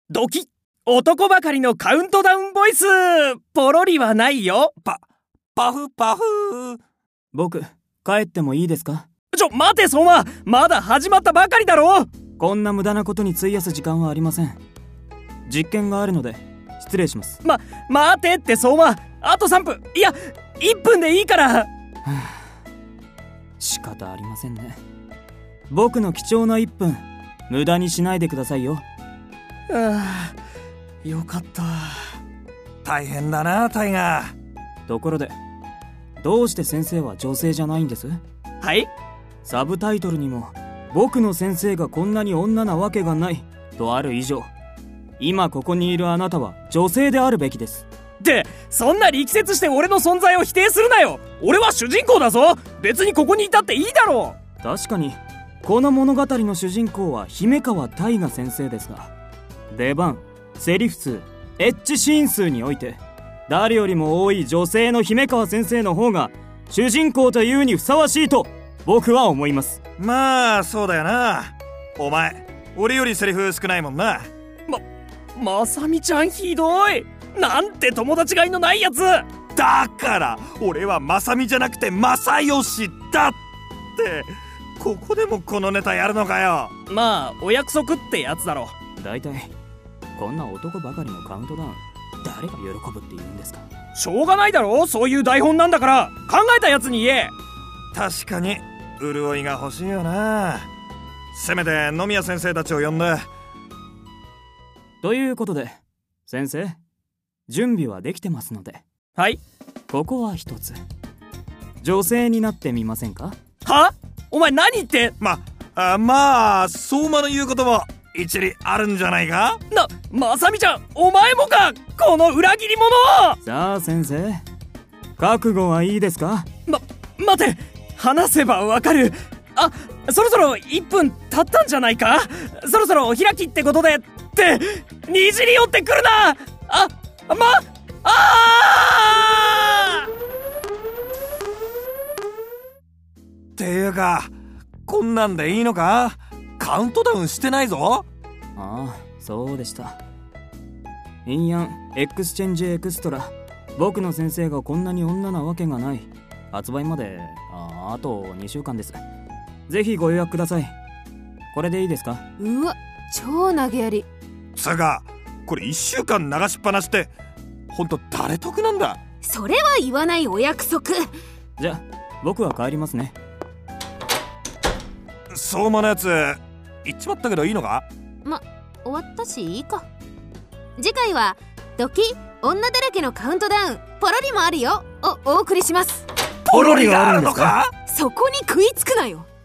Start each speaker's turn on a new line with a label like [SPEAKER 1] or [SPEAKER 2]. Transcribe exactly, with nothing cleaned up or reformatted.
[SPEAKER 1] ドキッ、男ばかりのカウントダウンボイス。ポロリはないよ。
[SPEAKER 2] パ、パフパフ。
[SPEAKER 3] 僕、帰ってもいいですか？
[SPEAKER 1] ちょ、待て相馬、まだ始まったばかりだろ。
[SPEAKER 3] こんな無駄なことに費やす時間はありません。実験があるので失礼します。
[SPEAKER 1] ま、待てって相馬、あとさんぷん、いやいっぷんでいいから。
[SPEAKER 3] 仕方ありませんね。僕の貴重ないっぷん無駄にしないでくださいよ。
[SPEAKER 1] はあ、よかった。
[SPEAKER 2] 大変だなタイガー。
[SPEAKER 3] ところで、どうして先生は女性じゃないんです？
[SPEAKER 1] はい？
[SPEAKER 3] サブタイトルにも僕の先生がこんなに女なわけがないとある以上、今ここにいるあなたは女性であるべきです。
[SPEAKER 1] ってそんな力説して俺の存在を否定するなよ。俺は主人公だぞ。別にここにいたっていいだろう。
[SPEAKER 3] 確かにこの物語の主人公は姫川大我先生ですが、出番、セリフ数、エッチシーン数において誰よりも多い女性の姫川先生の方が主人公というにふさわしいと僕は思います。
[SPEAKER 2] まあそうだよな。お前俺よりセリフ少ないもんな。
[SPEAKER 1] ま、まさみちゃんひどい。なんて友達がいのないやつ。
[SPEAKER 2] だから俺はまさみじゃなくて正義だって。ここでもこのネタやるのかよ。
[SPEAKER 1] まあお約束ってやつだろ。
[SPEAKER 3] だいたいこんな男ばかりのカウントダウン誰が喜ぶって言うんですか？
[SPEAKER 1] しょうがないだろ、そういう台本なんだから。考えたやつに言え。
[SPEAKER 2] 確かに潤いが欲しいよな。せめて野宮先生たちを呼んで。
[SPEAKER 3] ということで先生、準備はできてますので。
[SPEAKER 1] はい。
[SPEAKER 3] ここは一つ女性になってみませんか？
[SPEAKER 1] は？お前何言って。
[SPEAKER 2] まあまあ相馬の言うことも一理あるんじゃないか。
[SPEAKER 1] な、まさみちゃんお前もか、この裏切り者。
[SPEAKER 3] さあ先生、覚悟はいいですか？
[SPEAKER 1] ま、待て、話せばわかる。あ、そろそろいっぷん経ったんじゃないか。そろそろお開きってことでってにじり寄ってくるな。あ、ま、あー
[SPEAKER 2] っていうかこんなんでいいのか？カウントダウンしてないぞ。
[SPEAKER 3] ああ、そうでした。陰陽エクスチェンジエクストラ、僕の先生がこんなに女なわけがない、発売まで あ, あとにしゅうかんです。ぜひご予約ください。これでいいですか？
[SPEAKER 4] うわ、超投げやり。
[SPEAKER 2] つうかこれいっしゅうかん流しっぱなしってほんと誰得なんだ。
[SPEAKER 4] それは言わないお約束。
[SPEAKER 3] じゃあ僕は帰りますね。
[SPEAKER 2] 相馬のやつ言っちまったけどいいのか？
[SPEAKER 4] ま、終わったしいいか。次回はドキ女だらけのカウントダウンポロリもあるよをお送りします。
[SPEAKER 2] ポロリがあるのか？
[SPEAKER 4] そこに食いつくなよ。